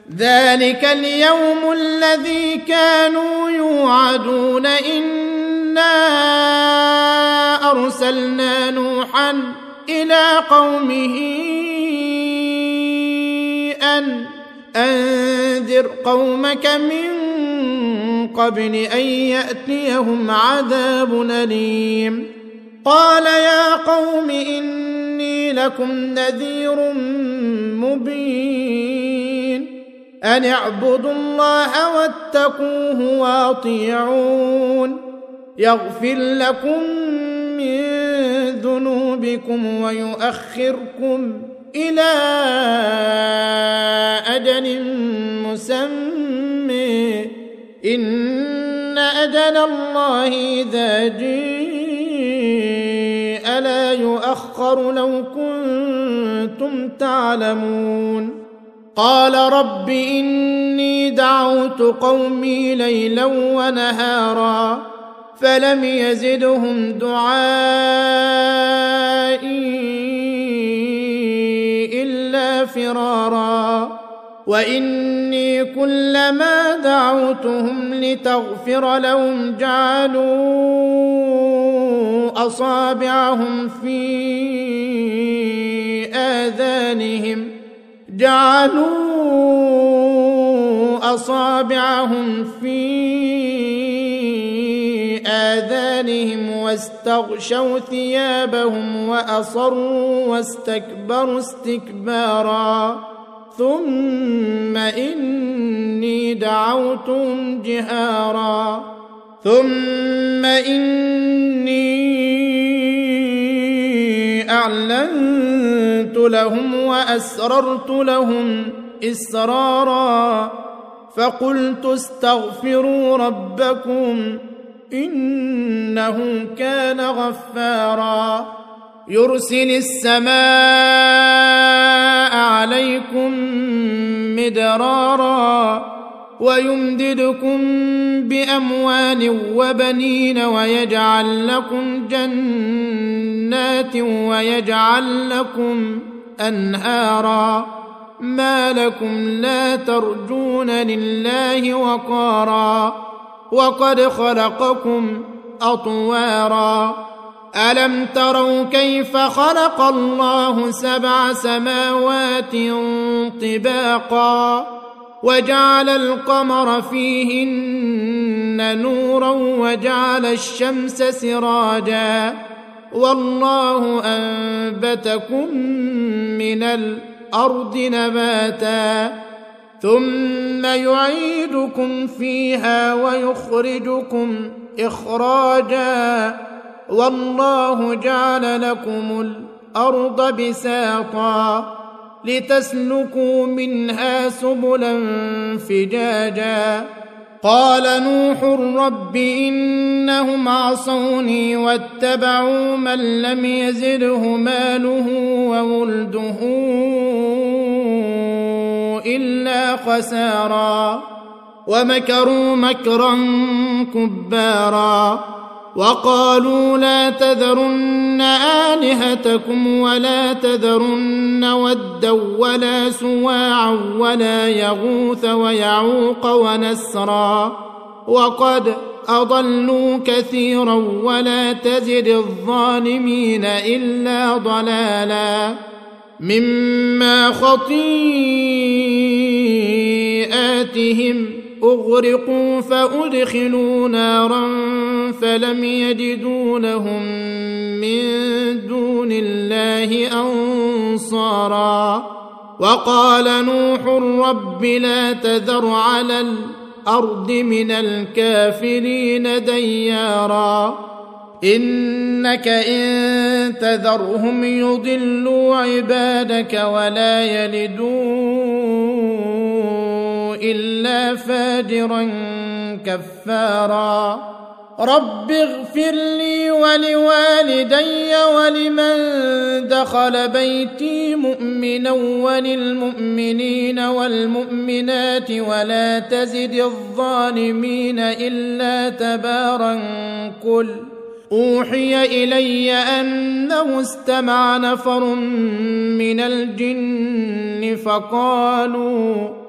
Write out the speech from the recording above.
ذلك اليوم الذي كانوا يوعدون إنا أرسلنا نوحا إلى قومه أن أنذر قومك من قبل أن يأتيهم عذاب أليم قال يا قوم إني لكم نذير مبين أن اعبدوا الله واتقوه وأطيعون يغفر لكم من ذنوبكم ويؤخركم إلى أجل مسمى إن أجل الله إذا جاء لا يؤخر لو كنتم تعلمون قال رب إني دعوت قومي ليلا ونهارا فلم يزدهم دعائي إلا فرارا وإني كلما دعوتهم لتغفر لهم جعلوا أصابعهم في آذانهم واستغشوا ثيابهم وأصروا واستكبروا استكبارا ثم إني دعوتهم جهارا ثم إني أعلنت لهم وأسررت لهم إسرارا فقلت استغفروا ربكم إنه كان غفارا يرسل السماء عليكم مدرارا ويمددكم بأموال وبنين ويجعل لكم جنات ويجعل لكم أنهارا ما لكم لا ترجون لله وقارا وقد خلقكم أطوارا ألم تروا كيف خلق الله 7 سماوات طباقا وجعل القمر فيهن نورا وجعل الشمس سراجا والله أنبتكم من الأرض نباتا ثم يعيدكم فيها ويخرجكم إخراجا والله جعل لكم الأرض بساطا لتسلكوا منها سبلا فجاجا قال نوح رب إنهم عصوني واتبعوا من لم يزده ماله وولده إلا خسارا ومكروا مكرا كبارا وقالوا لا تذرن آلهتكم ولا تذرن ودا ولا سواعا ولا يغوث ويعوق ونسرا وقد أضلوا كثيرا ولا تزد الظالمين إلا ضلالا مما خطيئاتهم أغرقوا فأدخلوا نارا فلم يجدوا لهم من دون الله أنصارا وقال نوح رب لا تذر على الأرض من الكافرين ديارا إنك إن تذرهم يضلوا عبادك ولا يلدوا إلا فاجرا كفارا رب اغفر لي ولوالدي ولمن دخل بيتي مؤمنا وللمؤمنين والمؤمنات ولا تزد الظالمين إلا تبارا كل أوحي إلي أنه استمع نفر من الجن فقالوا